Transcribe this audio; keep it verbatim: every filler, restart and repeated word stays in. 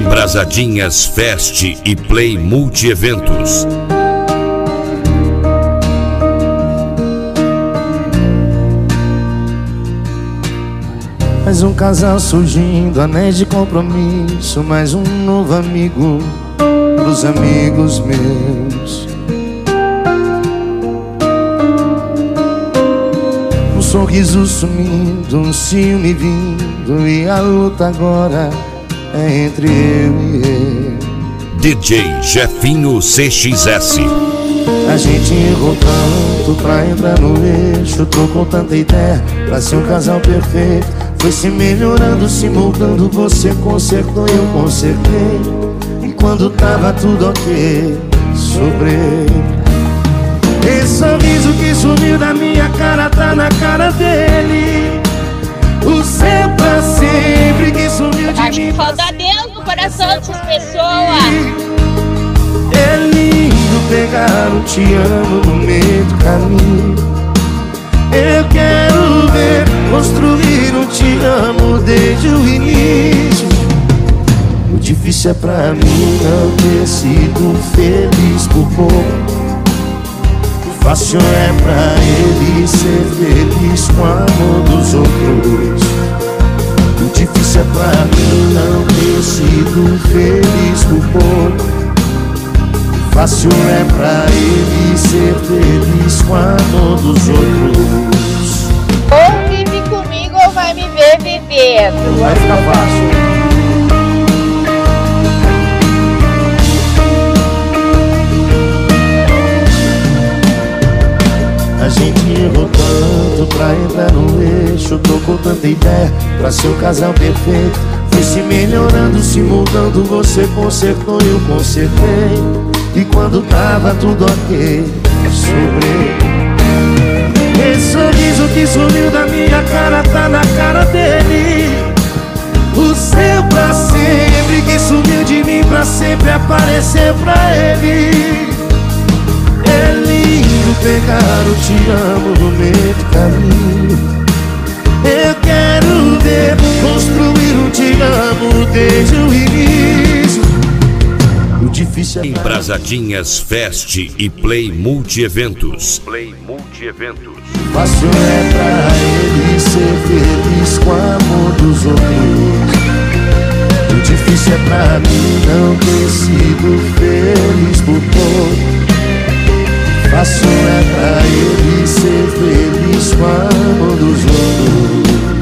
Embrasadinhas Fest e Play Multi-Eventos. Mais um casal surgindo, anéis de compromisso, mais um novo amigo pros amigos meus. Um sorriso sumindo, um ciúme vindo, e a luta agora é entre eu e ele. D J Jefinho C X S. A gente errou tanto pra entrar no eixo, trocou tanta ideia pra ser um casal perfeito. Foi se melhorando, se moldando, você consertou, eu consertei. E quando tava tudo ok, sobrei. Esse sorriso que sumiu da minha cara tá na cara dele. O seu pra sempre que sumiu de Acho mim. que falta Deus no coração dessas pessoas. É lindo pegar um te amo no meio do caminho. Eu quero ver construir um te amo desde o início. O difícil é pra mim não ter sido feliz por pouco. O fácil é pra ele ser feliz com o amor dos outros. O difícil é pra mim não ter sido feliz por pouco. Fácil é pra ele ser feliz com o amor dos outros. Ou vive comigo ou vai me ver vivendo. Vai ficar fácil. A gente errou tanto pra entrar no eixo, trocou tanta ideia pra ser o casal perfeito. Foi se melhorando, se mudando, você consertou, eu consertei. E quando tava tudo ok, sobrei. Esse sorriso que sumiu da minha cara tá na cara dele. O seu pra sempre que sumiu de mim pra sempre apareceu pra ele. É lindo pegar o te amo no meio do caminho. Eu quero ver construir um te amo desde o início. O difícil é Embrasadinhas Fest e Play Multi-Eventos. Play Multi-Eventos. Fácil é pra ele ser feliz com o amor dos outros. O difícil é pra mim não ter sido feliz por pouco. Fácil é pra ele ser feliz com o amor dos outros.